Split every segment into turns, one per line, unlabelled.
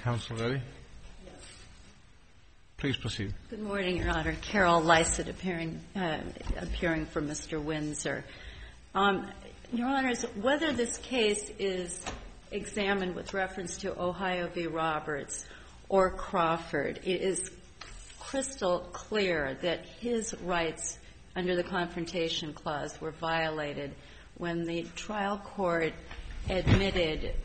Counsel ready? Yes. Please proceed.
Good morning, Your Honor. Carol Lycett appearing for Mr. Windsor. Your Honors, whether this case is examined with reference to Ohio v. Roberts or Crawford, it is crystal clear that his rights under the Confrontation Clause were violated when the trial court admitted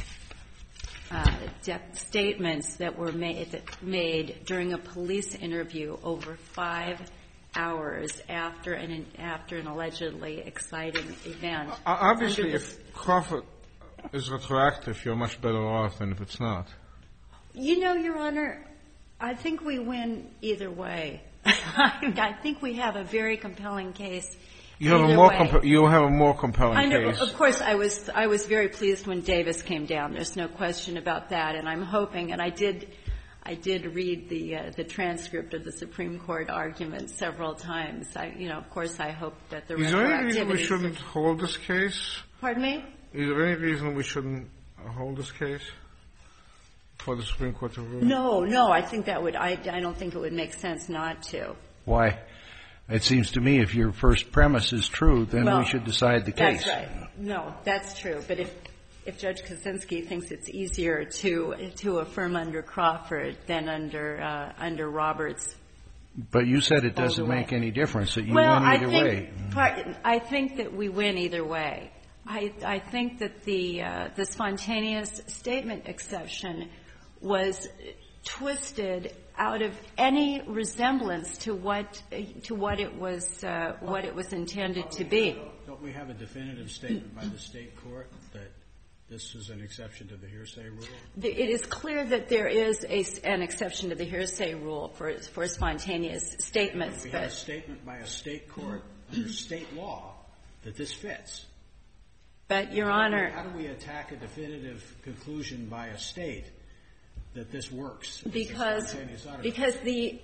statements that were made during a police interview over 5 hours after an allegedly exciting event.
Obviously, if Crawford is retroactive, you're much better off than if it's not.
You know, Your Honor, I think we win either way. I think we have a very compelling case.
You have a more compelling case.
Of course, I was very pleased when Davis came down. There's no question about that. And I'm hoping, and I did read the transcript of the Supreme Court argument several times. Of course, I hope that the retroactivity.
Is there any reason we shouldn't hold this case?
Pardon me?
Is there any reason we shouldn't hold this case for the Supreme Court to rule?
No. I think that would. I don't think it would make sense not to.
Why? It seems to me if your first premise is true, then we should decide the case.
That's right. No, that's true. But if Judge Kaczynski thinks it's easier to affirm under Crawford than under Roberts.
But you said it doesn't make any difference, that you win either way.
I think that we win either way. I think that the spontaneous statement exception was twisted out of any resemblance to what it was intended to be.
Don't we have a definitive statement by the state court that this is an exception to the hearsay rule?
It is clear that there is an exception to the hearsay rule for spontaneous statements.
We have a statement by a state court under state law that this fits.
But, Your Honor,
how do we attack a definitive conclusion by a state that this works?
Because the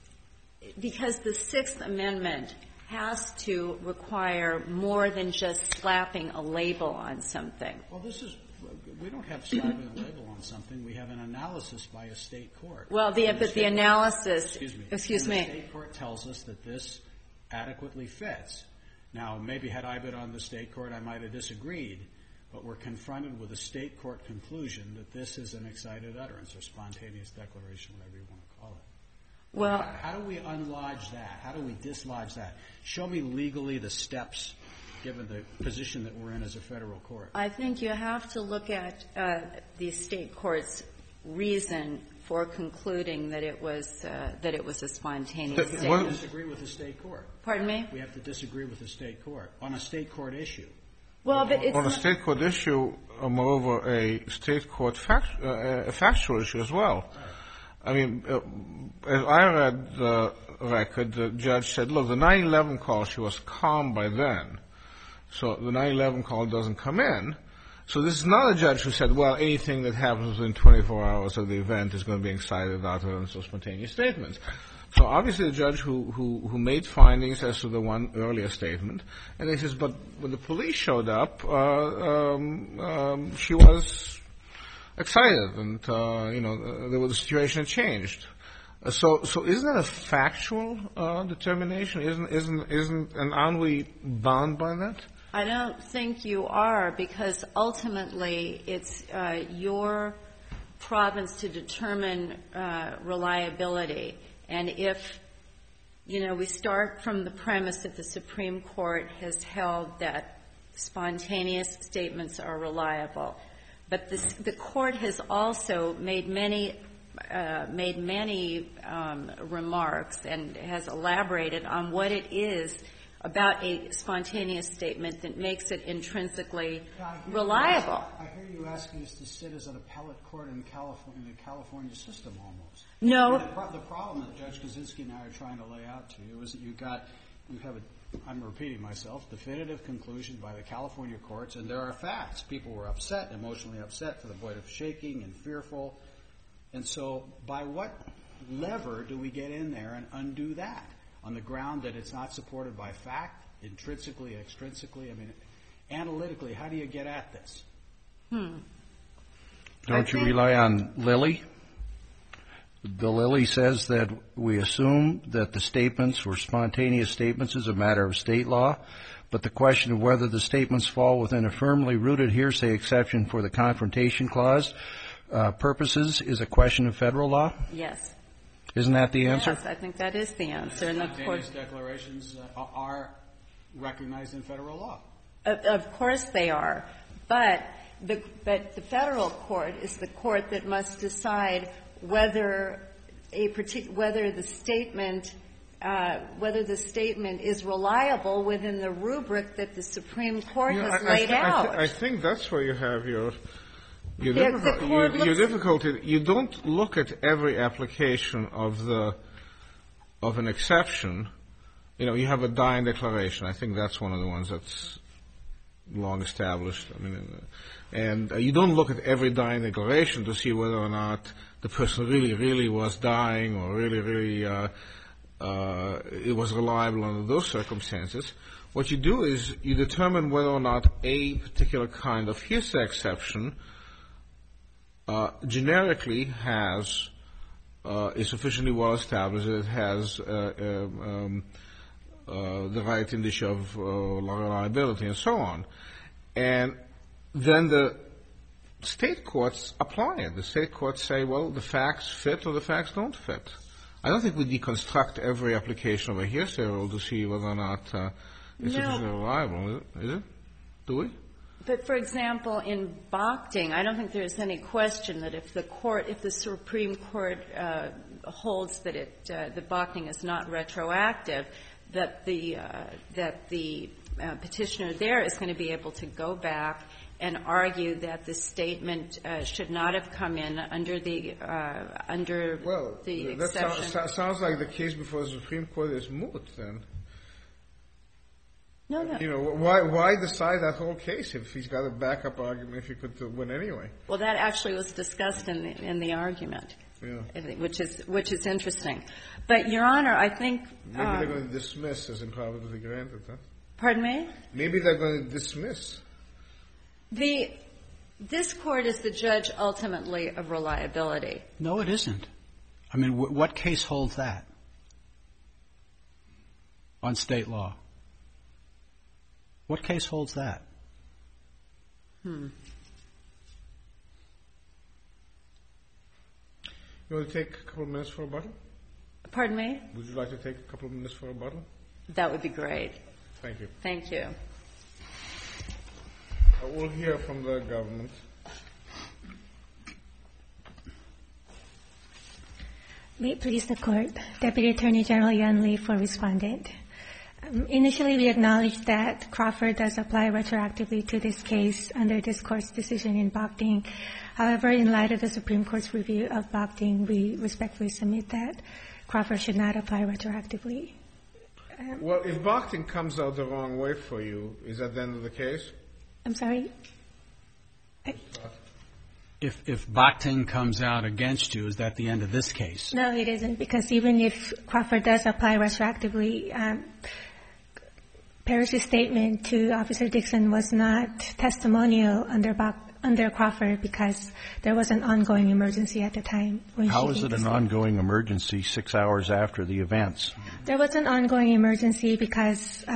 Sixth Amendment has to require more than just slapping a label on something.
Well, we don't have slapping a label on something. We have an analysis by a state court.
Well, the analysis. Excuse me.
The state court tells us that this adequately fits. Now, maybe had I been on the state court, I might have disagreed. But we're confronted with a state court conclusion that this is an excited utterance or spontaneous declaration, whatever you want to call it.
Well,
how do we unlodge that? How do we dislodge that? Show me legally the steps, given the position that we're in as a federal court.
I think you have to look at the state court's reason for concluding that it was a spontaneous statement.
We have to disagree with the state court.
Pardon me?
We have to disagree with the state court on a state court issue.
Well, but it's
on a state court issue, moreover, a state court factual issue as well. I mean, as I read the record, the judge said, look, the 9/11 call, she was calm by then. So the 9/11 call doesn't come in. So this is not a judge who said, well, anything that happens within 24 hours of the event is going to be excited utterance or spontaneous statements. So obviously the judge who made findings as to the one earlier statement, and he says, but when the police showed up, she was excited, and the situation had changed. So isn't that a factual determination? And aren't we bound by that?
I don't think you are, because ultimately it's your province to determine reliability. And if, we start from the premise that the Supreme Court has held that spontaneous statements are reliable, but the Court has also made many remarks and has elaborated on what it is about a spontaneous statement that makes it intrinsically reliable.
I hear you asking us to sit as an appellate court in the California system almost.
No.
The problem that Judge Kaczynski and I are trying to lay out to you is that you have I'm repeating myself, definitive conclusion by the California courts, and there are facts. People were upset, emotionally upset to the point of shaking and fearful. And so by what lever do we get in there and undo that? On the ground that it's not supported by fact, intrinsically, extrinsically? I mean, analytically, how do you get at this?
Don't you rely on Lilly? the Lilly says that we assume that the statements were spontaneous statements as a matter of state law, but the question of whether the statements fall within a firmly rooted hearsay exception for the Confrontation Clause purposes is a question of federal law?
Yes.
Isn't that the answer?
Yes, I think that is the answer. And
Spontaneous declarations are recognized in federal law.
Of course they are. But the federal court is the court that must decide whether the statement is reliable within the rubric that the Supreme Court has laid out.
I think that's where you have your difficulty. You don't look at every application of an exception. You know, you have a dying declaration. I think that's one of the ones that's long established. I mean, and you don't look at every dying declaration to see whether or not the person really was dying or really it was reliable under those circumstances. What you do is you determine whether or not a particular kind of hearsay exception generically is sufficiently well established that it has the right indicia of reliability and so on. And then the state courts apply it. The state courts say, well, the facts fit or the facts don't fit. I don't think we deconstruct every application of a hearsay rule to see whether or not it's sufficiently reliable. Is it? Do we?
But, for example, in Bochting, I don't think there's any question that if the Supreme Court holds that the Bochting is not retroactive, that the petitioner there is going to be able to go back and argue that the statement should not have come in under the exception.
That sounds like the case before the Supreme Court is moot, then.
No.
You know, why decide that whole case if he's got a backup argument if he could win anyway?
Well, that actually was discussed in the argument, which is interesting. But, Your Honor, I think
maybe they're going to dismiss as improbably granted, huh?
Pardon me?
Maybe they're going to dismiss.
This Court is the judge ultimately of reliability.
No, it isn't. I mean, what case holds that on state law? What case holds that?
You want to take a couple of minutes for a rebuttal?
Pardon me?
Would you like to take a couple of minutes for a rebuttal?
That would be great.
Thank you.
Thank you.
We'll hear from the government.
May it please the Court. Deputy Attorney General Yan Lee for Respondent. Initially, we acknowledged that Crawford does apply retroactively to this case under this Court's decision in Bochting. However, in light of the Supreme Court's review of Bochting, we respectfully submit that Crawford should not apply retroactively.
Well, if Bochting comes out the wrong way for you, is that the end of the case?
I'm sorry?
If Bochting comes out against you, is that the end of this case?
No, it isn't, because even if Crawford does apply retroactively, Parrish's statement to Officer Dixon was not testimonial under Crawford because there was an ongoing emergency at the time.
How is it an ongoing emergency 6 hours after the events?
There was an ongoing emergency because,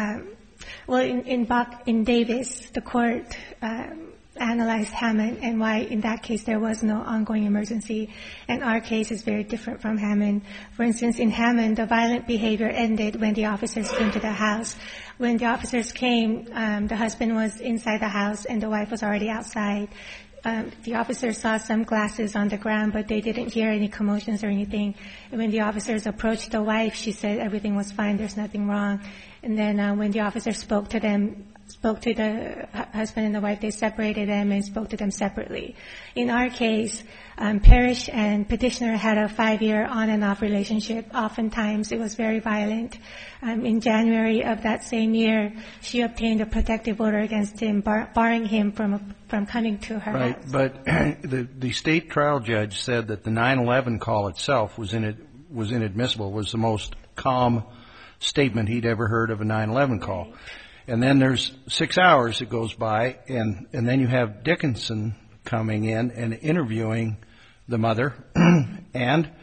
in Davis, the Court analyzed Hammond and why, in that case, there was no ongoing emergency. And our case is very different from Hammond. For instance, in Hammond, the violent behavior ended when the officers came to the house. When the officers came, the husband was inside the house and the wife was already outside. The officers saw some glasses on the ground, but they didn't hear any commotions or anything. And when the officers approached the wife, she said everything was fine, there's nothing wrong. And then when the officers spoke to the husband and the wife, they separated them and spoke to them separately. In our case, Parrish and Petitioner had a 5-year on and off relationship. Oftentimes it was very violent. In January of that same year, she obtained a protective order against him, barring him from coming to her house.
But the state trial judge said that the 9/11 call itself was inadmissible, was the most calm statement he'd ever heard of a 9/11 call. Right. And then there's 6 hours that goes by, and then you have Dickinson coming in and interviewing the mother, and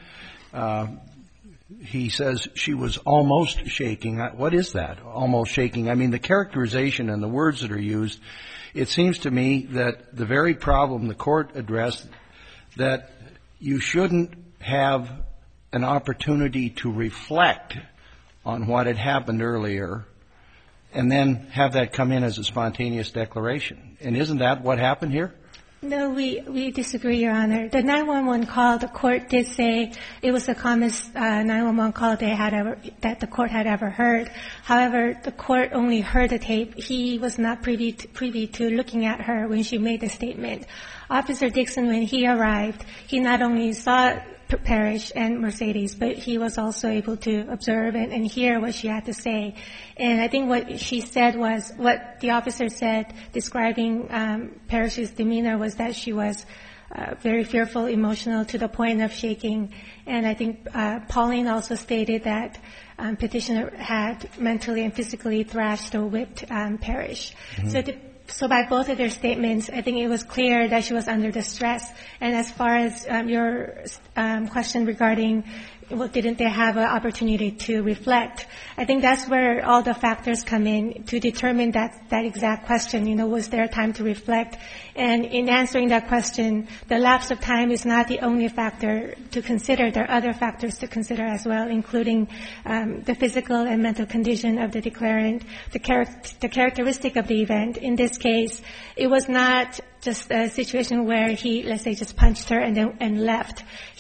he says she was almost shaking. What is that, almost shaking? I mean, the characterization and the words that are used, it seems to me that the very problem the court addressed, that you shouldn't have an opportunity to reflect on what had happened earlier and then have that come in as a spontaneous declaration. And isn't that what happened here?
No, we disagree, Your Honor. The 911 call, the court did say it was the calmest 911 call that the court had ever heard. However, the court only heard the tape. He was not privy to looking at her when she made the statement. Officer Dixon, when he arrived, he not only saw Parrish and Mercedes, but he was also able to observe and hear what she had to say. And I think what she said was, what the officer said describing Parrish's demeanor was that she was very fearful, emotional, to the point of shaking. And I think Pauline also stated that petitioner had mentally and physically thrashed or whipped Parrish. Mm-hmm. So by both of their statements, I think it was clear that she was under distress. And as far as your question regarding, well, didn't they have an opportunity to reflect, I think that's where all the factors come in to determine that exact question. You know, was there time to reflect? And in answering that question, the lapse of time is not the only factor to consider. There are other factors to consider as well, including the physical and mental condition of the declarant, the characteristic of the event. In this case, it was not just a situation where he, let's say, just punched her and left.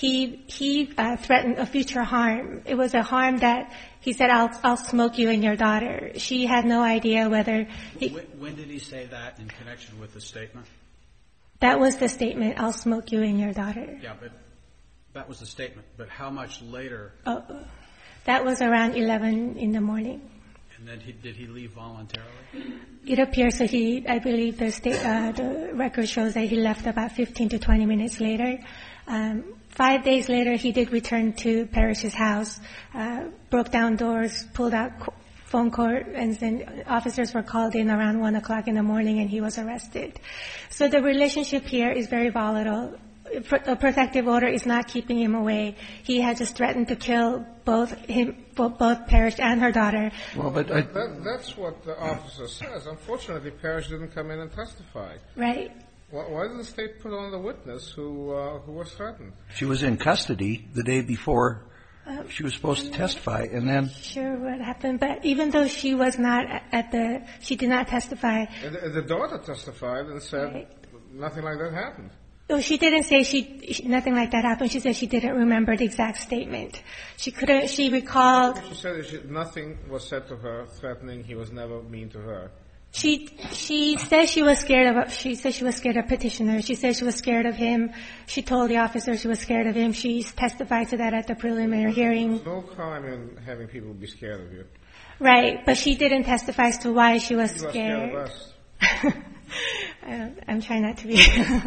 He threatened a future harm. It was a harm that he said, I'll smoke you and your daughter. She had no idea whether
When did he say that in connection with the statement?
That was the statement, I'll smoke you and your daughter.
Yeah, but that was the statement. But how much later?
Oh, that was around 11 in the morning.
And then did he leave voluntarily?
It appears that I believe the record shows that he left about 15 to 20 minutes later. 5 days later, he did return to Parrish's house, broke down doors, pulled out phone cord, and then officers were called in around 1 o'clock in the morning, and he was arrested. So the relationship here is very volatile. A protective order is not keeping him away. He had just threatened to kill both Parrish and her daughter.
Well, but
that's what the officer says. Unfortunately, Parrish didn't come in and testify.
Right.
Why did the state put on the witness who was threatened?
She was in custody the day before she was supposed to testify, and then
sure what happened, but even though she was not she did not testify.
And the daughter testified and said nothing like that happened.
No, she didn't say nothing like that happened. She said she didn't remember the exact statement. She recalled.
She said nothing was said to her threatening. He was never mean to her.
She said she was scared of petitioner. She said she was scared of him. She told the officer she was scared of him. She testified to that at the preliminary hearing.
There's no crime in having people be scared of you.
Right, but she didn't testify as to why she was scared.
Scared of us.
I'm trying not to be.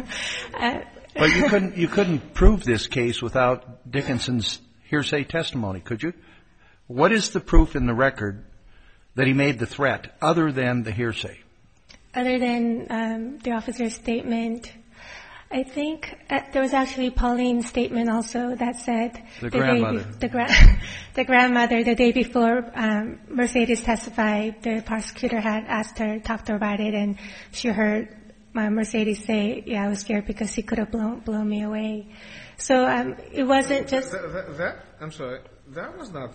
But you couldn't prove this case without Dickinson's hearsay testimony, could you? What is the proof in the record that he made the threat other than the hearsay?
Other than the officer's statement, I think there was actually Pauline's statement also that said
the grandmother.
The grandmother, the day before Mercedes testified, the prosecutor had talked to her about it, and she heard Mercedes say, "Yeah, I was scared because he could have blown me away." So it wasn't just
I'm sorry. That was not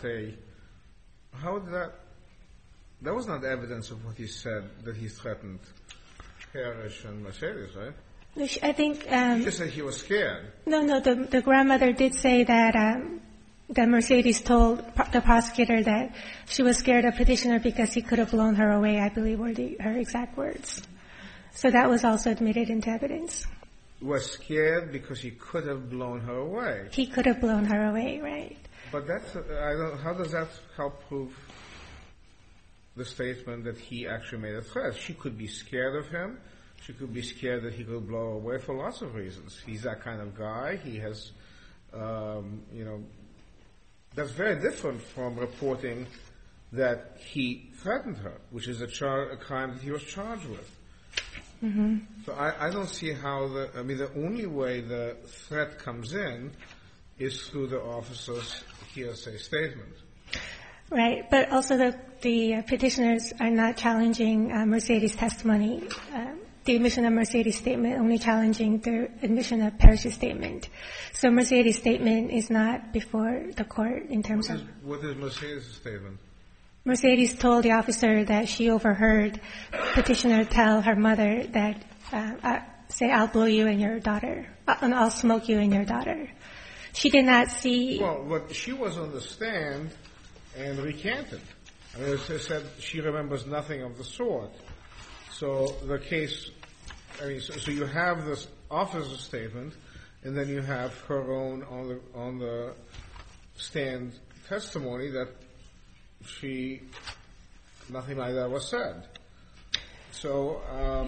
That was not evidence of what he said, that he threatened Parrish and Mercedes, right?
I think
he just said he was scared.
No. The grandmother did say that Mercedes told the prosecutor that she was scared of petitioner because he could have blown her away, I believe were her exact words. So that was also admitted into evidence.
Was scared because he could have blown her away.
He could have blown her away, right?
But how does that help prove the statement that he actually made a threat? She could be scared of him. She could be scared that he could blow her away for lots of reasons. He's that kind of guy. He has, that's very different from reporting that he threatened her, which is a crime that he was charged with. Mm-hmm. So I don't see how the only way the threat comes in is through the officer's hearsay statement.
Right, but also the petitioners are not challenging Mercedes' testimony. The admission of Mercedes' statement only challenging the admission of Parrish's statement. So Mercedes' statement is not before the court in terms of...
What is Mercedes' statement?
Mercedes told the officer that she overheard petitioner tell her mother that, say, I'll blow you and your daughter, and I'll smoke you and your daughter. She did not see...
Well, but she was on the stand and recanted. I mean, it said she remembers nothing of the sort. So the case, I mean, so you have this officer's statement, and then you have her own on the stand testimony that nothing like that was said. So,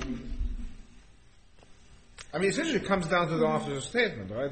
I mean, essentially it comes down to the officer's statement, right?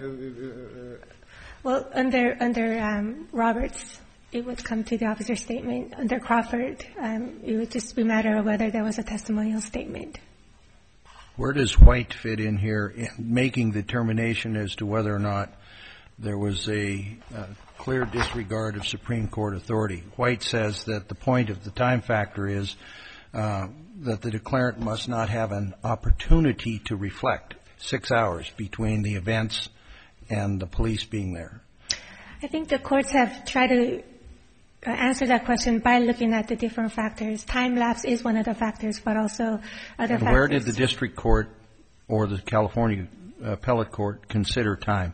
Well, under Roberts, it would come to the officer's statement. Under Crawford, it would just be a matter of whether there was a testimonial statement.
Where does White fit in here in making the determination as to whether or not there was a clear disregard of Supreme Court authority? White says that the point of the time factor is that the declarant must not have an opportunity to reflect 6 hours between the events and the police being there.
I think the courts have tried to answer that question by looking at the different factors. Time lapse is one of the factors, but also other factors.
And where did the district court or the California appellate court consider time?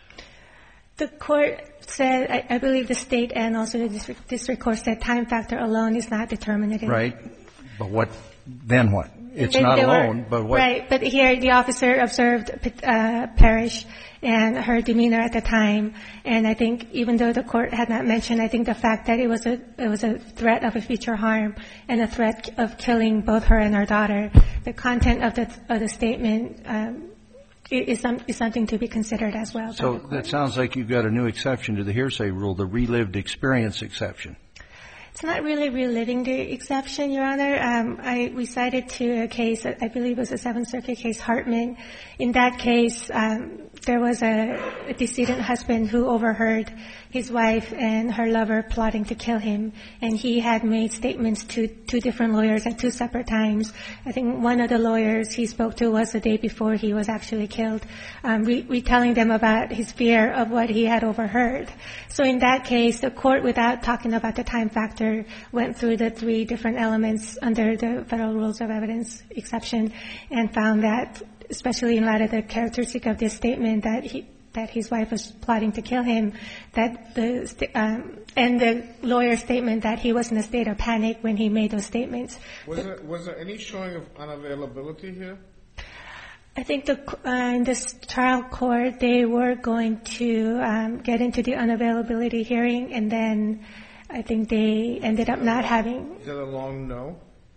The court said, I believe the state and also the district court said time factor alone is not determinative.
Right. But then what? It's not alone, but what?
Right. But here the officer observed Parrish and her demeanor at the time. And I think even though the court had not mentioned, I think the fact that it was a threat of a future harm and a threat of killing both her and her daughter, the content of the statement is something to be considered as well.
So that sounds like you've got a new exception to the hearsay rule, the relived experience exception.
It's not really reliving the exception, Your Honor. We cited to a case, I believe it was a Seventh Circuit case, Hartman. In that case, there was a decedent husband who overheard his wife and her lover plotting to kill him, and he had made statements to two different lawyers at two separate times. I think one of the lawyers he spoke to was the day before he was actually killed, retelling them about his fear of what he had overheard. So in that case, the court, without talking about the time factor, went through the three different elements under the Federal Rules of Evidence exception and found that, especially in light of the characteristic of this statement that his wife was plotting to kill him, that and the lawyer's statement that he was in a state of panic when he made those statements.
Was there any showing of unavailability here?
I think in this trial court, they were going to get into the unavailability hearing, and then I think they ended up not having.
Is that a long no?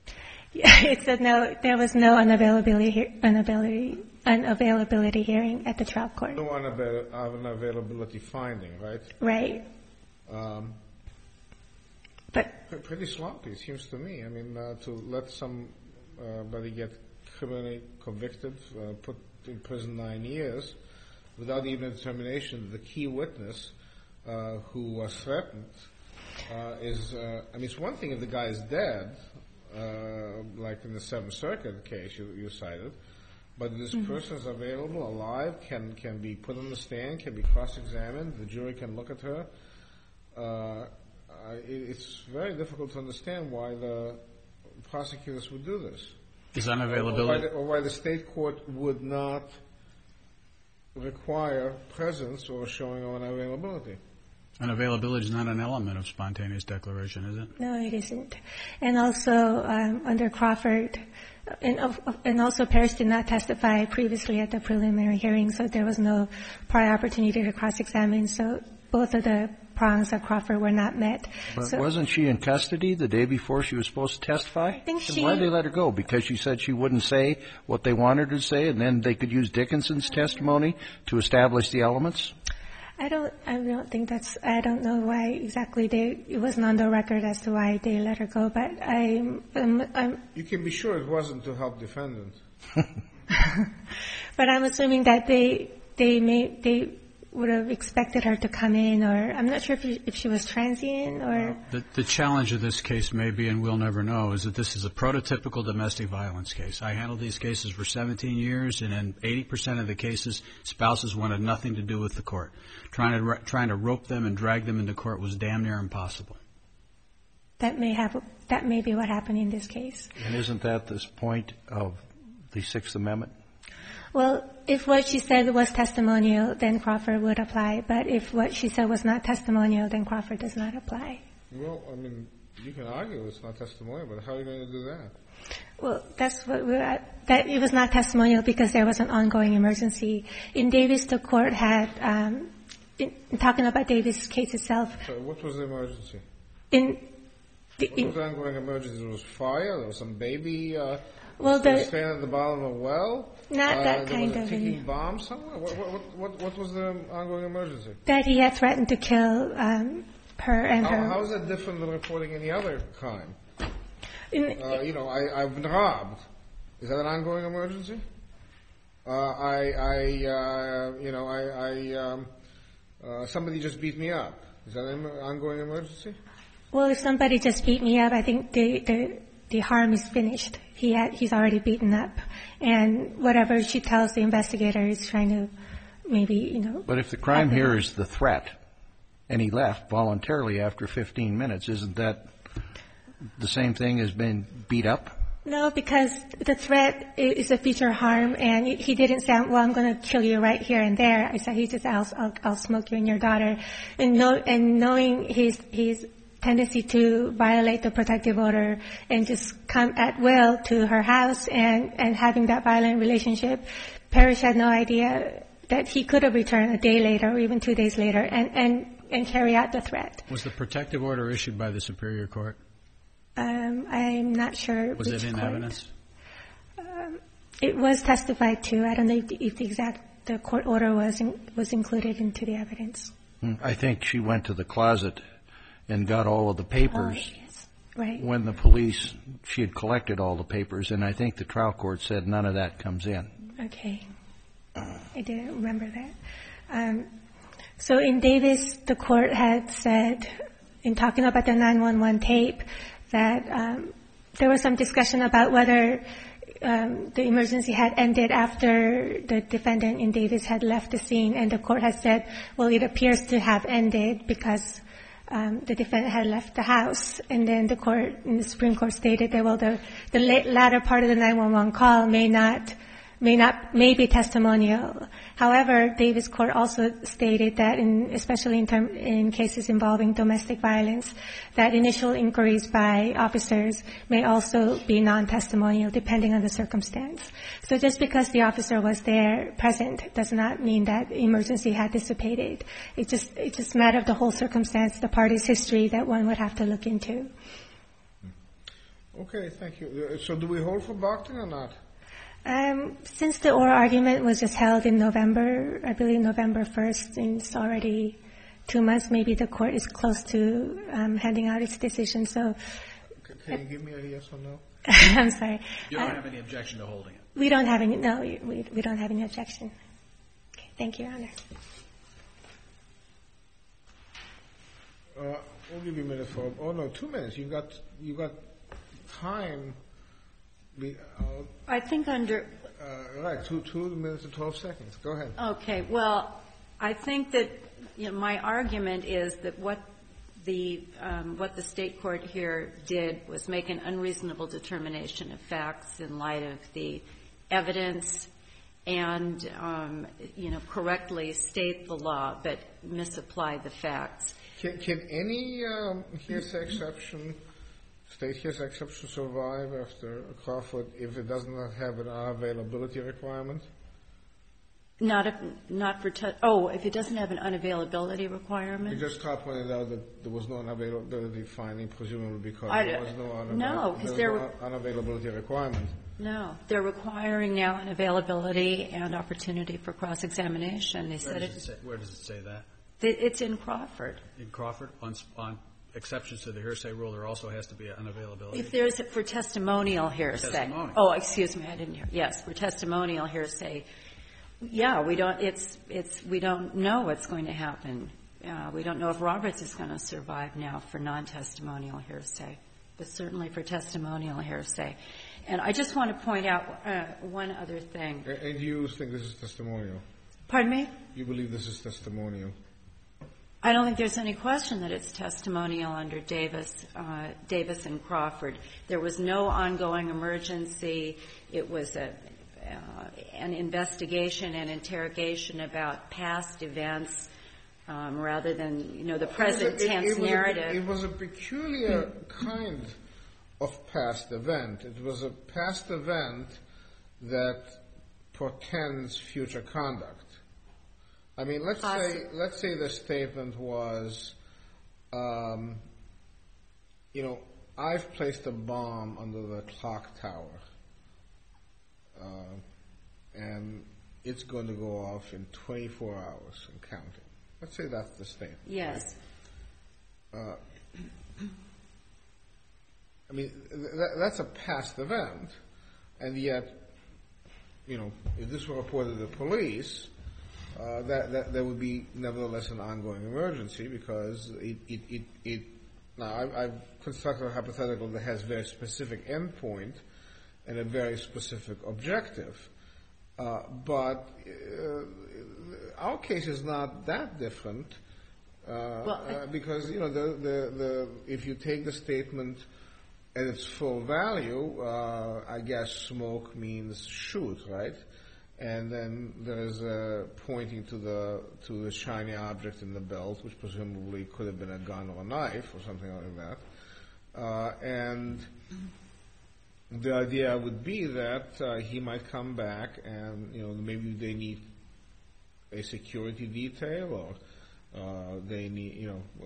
It said no. There was no unavailability hearing at the trial court.
No unavailability finding, right?
Right.
But pretty sloppy, it seems to me. I mean, to let somebody get criminally convicted, put in prison 9 years, without even a determination, the key witness who was threatened is. I mean, it's one thing if the guy is dead. Like in the Seventh Circuit case you cited, but this person is available, alive, can be put on the stand, can be cross-examined, the jury can look at her. It's very difficult to understand why the prosecutors would do this.
Is unavailability?
Or why the state court would not require presence or showing of unavailability.
Unavailability is not an element of spontaneous declaration, is it?
No, it isn't. And also, under Crawford, and also Parrish did not testify previously at the preliminary hearing, so there was no prior opportunity to cross-examine. So both of the prongs of Crawford were not met.
But wasn't she in custody the day before she was supposed to testify?
I think
And why did they let her go? Because she said she wouldn't say what they wanted her to say, and then they could use Dickinson's testimony to establish the elements?
I don't think I don't know why exactly it wasn't on the record as to why they let her go, but I'm
You can be sure it wasn't to help defendants.
But I'm assuming that they would have expected her to come in, or I'm not sure if she was transient or...
The challenge of this case may be, and we'll never know, is that this is a prototypical domestic violence case. I handled these cases for 17 years, and in 80% of the cases, spouses wanted nothing to do with the court. Trying to rope them and drag them into court was damn near impossible.
That may be what happened in this case.
And isn't that the point of the Sixth Amendment?
Well, if what she said was testimonial, then Crawford would apply. But if what she said was not testimonial, then Crawford does not apply.
Well, I mean, you can argue it's not testimonial, but how are you going to do that?
Well, that's what that it was not testimonial because there was an ongoing emergency. In Davis, the court had, in talking about Davis' case itself.
So what was the emergency?
What
was the ongoing emergency? There was fire? There was some baby staying at the bottom of a well?
Not that kind of...
There was a ticking bomb somewhere? What was the ongoing emergency?
That he had threatened to kill her and her...
How is that different than reporting any other crime? I've been robbed. Is that an ongoing emergency? Somebody just beat me up. Is that an ongoing emergency?
Well, if somebody just beat me up, I think the harm is finished. He's already beaten up, and whatever she tells the investigator is trying to maybe.
But if the crime here is the threat, and he left voluntarily after 15 minutes, isn't that the same thing as being beat up?
No, because the threat is a future harm, and he didn't say, "Well, I'm going to kill you right here and there." I said, "He just, I'll smoke you and your daughter," and knowing his tendency to violate the protective order and just come at will to her house and having that violent relationship, Parrish had no idea that he could have returned a day later or even 2 days later and carry out the threat.
Was the protective order issued by the Superior Court?
I'm not sure.
Was it in evidence?
It was testified to. I don't know if the court order was included into the evidence.
I think she went to the closet and got all of the papers.
Oh, yes. Right.
When she had collected all the papers, and I think the trial court said none of that comes in.
Okay. I didn't remember that. So in Davis, the court had said, in talking about the 911 tape, that there was some discussion about whether the emergency had ended after the defendant in Davis had left the scene, and the court had said, well, it appears to have ended because the defendant had left the house. And then the Supreme Court stated that, well, the latter part of the 911 call may be testimonial. However, Davis court also stated that, especially in cases involving domestic violence, that initial inquiries by officers may also be non-testimonial depending on the circumstance. So just because the officer was there present does not mean that emergency had dissipated. It's just a matter of the whole circumstance, the party's history that one would have to look into.
Okay, thank you. So do we hold for Bockton or not?
Since the oral argument was just held in November, I believe November 1st, and it's already 2 months, maybe the court is close to handing out its decision. So,
can you give me a yes or no?
I'm sorry.
You don't have any objection to holding it?
We don't have any. No, we don't have any objection. Okay, thank you, Your Honor.
We'll give you a minute for. Oh no, 2 minutes. You got time.
I think under...
Right, 2 minutes and 12 seconds. Go ahead.
Okay. Well, I think that my argument is that what the state court here did was make an unreasonable determination of facts in light of the evidence and, correctly state the law but misapply the facts.
Can any hearsay exception... State hearsay exception survive after Crawford if it does not have an unavailability requirement?
If it doesn't have an unavailability requirement?
You just pointed out that there was no unavailability finding, presumably because there was no unavailability requirement.
No, they're requiring now an availability and opportunity for cross-examination.
Where does it say that?
It's in Crawford.
In Crawford, on exceptions to the hearsay rule, there also has to be an unavailability.
If there's for testimonial hearsay.
Testimonial.
Oh, excuse me, I didn't hear. Yes, for testimonial hearsay. Yeah, we don't know what's going to happen. We don't know if Roberts is going to survive now for non-testimonial hearsay, but certainly for testimonial hearsay. And I just want to point out one other thing.
And you think this is testimonial?
Pardon me?
You believe this is testimonial?
I don't think there's any question that it's testimonial under Davis and Crawford. There was no ongoing emergency. It was an investigation and interrogation about past events rather than, the present tense narrative.
It was a peculiar kind of past event. It was a past event that portends future conduct. I mean, let's say the statement was, I've placed a bomb under the clock tower, and it's going to go off in 24 hours and counting. Let's say that's the statement.
Yes.
I mean, that's a past event, and yet, if this were reported to the police, that would be nevertheless an ongoing emergency because now I've constructed a hypothetical that has very specific endpoint and a very specific objective. But our case is not that different because, if you take the statement at its full value, I guess smoke means shoot, right? And then there is pointing to the shiny object in the belt, which presumably could have been a gun or a knife or something like that. And the idea would be that he might come back and, maybe they need a security detail or they need,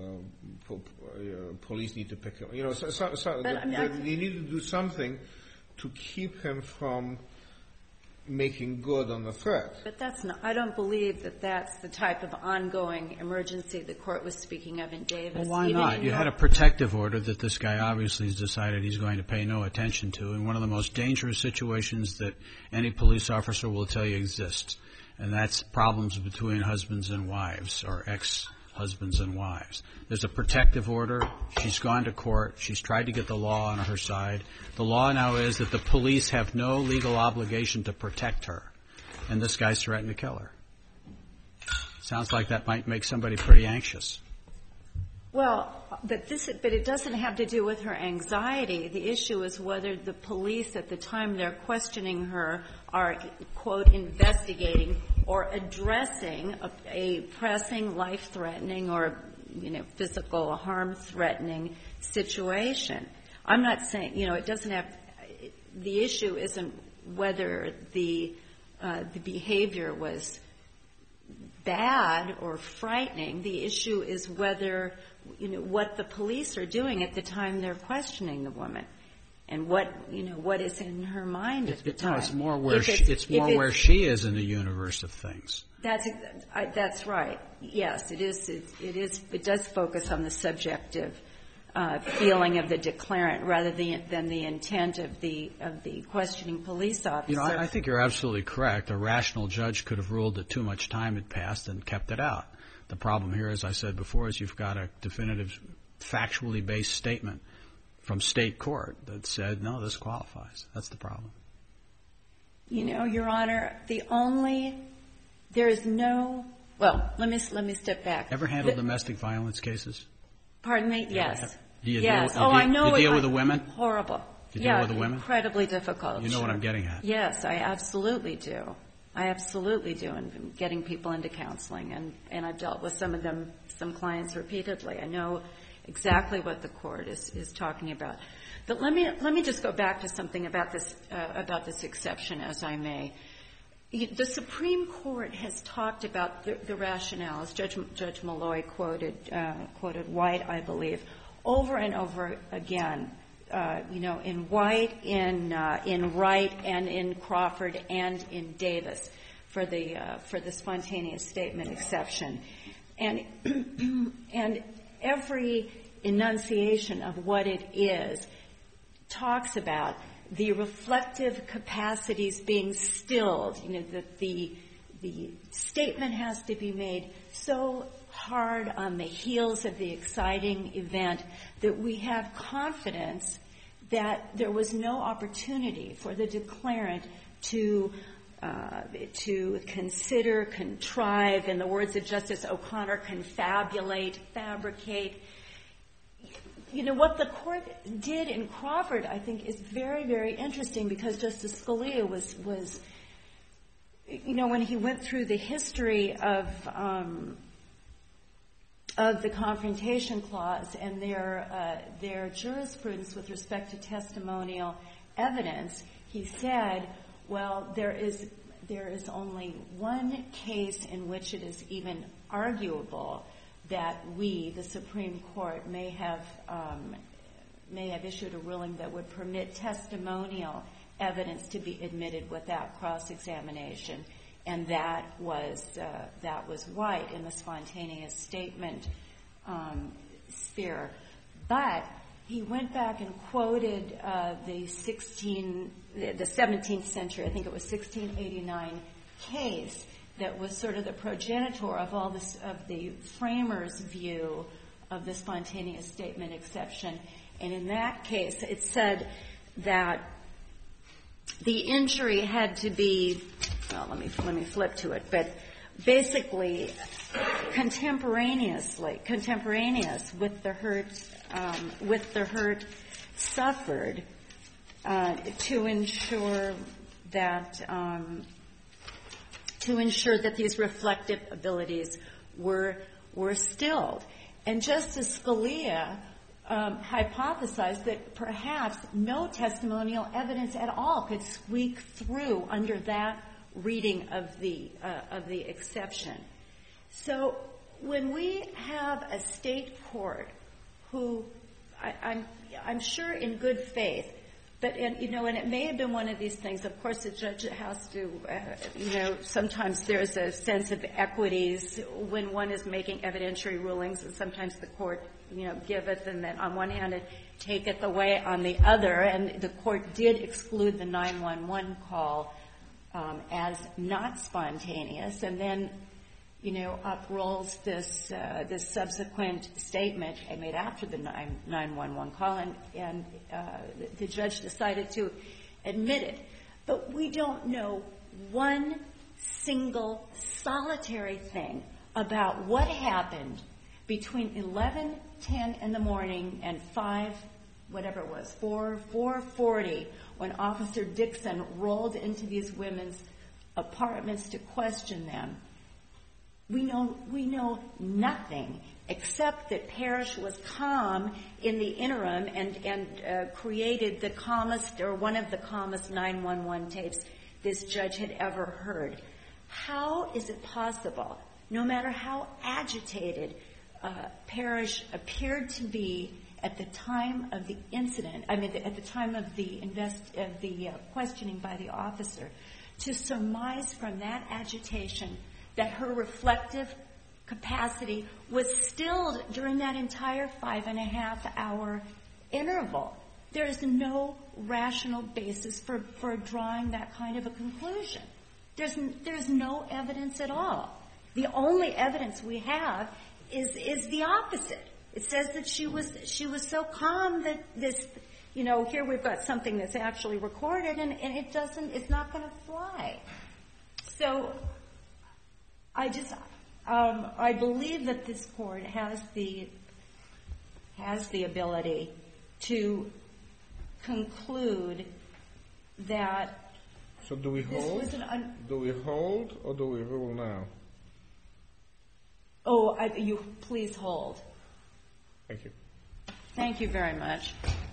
police need to pick him. They need to do something to keep him from making good on the threat.
But I don't believe that that's the type of ongoing emergency the court was speaking of in Davis.
Well, why not? You had a protective order that this guy obviously has decided he's going to pay no attention to in one of the most dangerous situations that any police officer will tell you exists, and that's problems between husbands and wives or ex-husbands and wives. There's a protective order. She's gone to court. She's tried to get the law on her side. The law now is that the police have no legal obligation to protect her, and this guy's threatened to kill her. Sounds like that might make somebody pretty anxious.
Well, but it doesn't have to do with her anxiety. The issue is whether the police at the time they're questioning her are, quote, investigating or addressing a pressing, life-threatening or, physical harm-threatening situation. I'm not saying, it doesn't have – the issue isn't whether the behavior was bad or frightening. The issue is whether, what the police are doing at the time they're questioning the woman and what is in her mind at the time.
No, it's more where she is in the universe of things.
That's right. Yes, it is. It does focus on the subjective feeling of the declarant rather than the intent of the questioning police officer.
I think you're absolutely correct. A rational judge could have ruled that too much time had passed and kept it out. The problem here, as I said before, is you've got a definitive, factually based statement from state court that said, no, this qualifies. That's the problem.
Your Honor, there is no, well, let me step back.
Ever handled domestic violence cases?
Pardon me? Yes.
Do you
yes.
I know. You deal with the women?
Horrible.
You deal with the women?
Incredibly difficult.
You know what I'm getting at.
Yes, I absolutely do. And getting people into counseling. And I've dealt with some clients repeatedly. I know exactly what the court is talking about. But let me just go back to something about this exception, as I may. The Supreme Court has talked about the rationale, as Judge Malloy quoted White, I believe, over and over again. In White, in Wright, and in Crawford, and in Davis, for the spontaneous statement exception, and every enunciation of what it is talks about the reflective capacities being stilled. That the statement has to be made so hard on the heels of the exciting event that we have confidence that there was no opportunity for the declarant to consider, contrive, in the words of Justice O'Connor, confabulate, fabricate. You know, what the court did in Crawford, I think, is very, very interesting, because Justice Scalia was you know, when he went through the history of the Confrontation Clause and their jurisprudence with respect to testimonial evidence, he said, well, there is only one case in which it is even arguable that we, the Supreme Court, may have issued a ruling that would permit testimonial evidence to be admitted without cross-examination, and that was White in the spontaneous statement sphere. But he went back and quoted the 17th century, I think it was 1689 case, that was sort of the progenitor of all this, of the framers' view of the spontaneous statement exception. And in that case, it said that the injury had to be, well, let me flip to it, but basically contemporaneous with the hurt suffered, to ensure that these reflective abilities were stilled. And Justice Scalia hypothesized that perhaps no testimonial evidence at all could squeak through under that reading of the exception. So when we have a state court who, I'm sure in good faith, but, and it may have been one of these things, of course the judge has to, sometimes there's a sense of equities when one is making evidentiary rulings, and sometimes the court, giveth, and then on one hand it taketh away on the other, and the court did exclude the 911 call as not spontaneous, and then, uprolls this subsequent statement made after the 911 call, and the judge decided to admit it. But we don't know one single solitary thing about what happened between 11:10 in the morning and 4:40, when Officer Dixon rolled into these women's apartments to question them. We know nothing except that Parrish was calm in the interim and created the calmest, or one of the calmest 911 tapes this judge had ever heard. How is it possible, no matter how agitated Parrish appeared to be at the time of the incident, at the time of the questioning by the officer, to surmise from that agitation that her reflective capacity was stilled during that entire 5.5-hour interval? There is no rational basis for drawing that kind of a conclusion. There's no evidence at all. The only evidence we have is the opposite. It says that she was so calm that this, here we've got something that's actually recorded, and it's not going to fly. So I believe that this court has the ability to conclude that.
So do we hold? Do we hold, or do we rule now?
Oh, you please hold.
Thank you.
Thank you very much.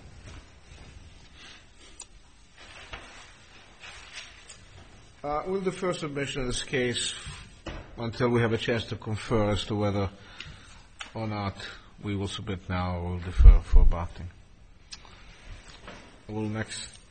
We'll defer submission of this case until we have a chance to confer as to whether or not we will submit now or we'll defer for Barting. We'll next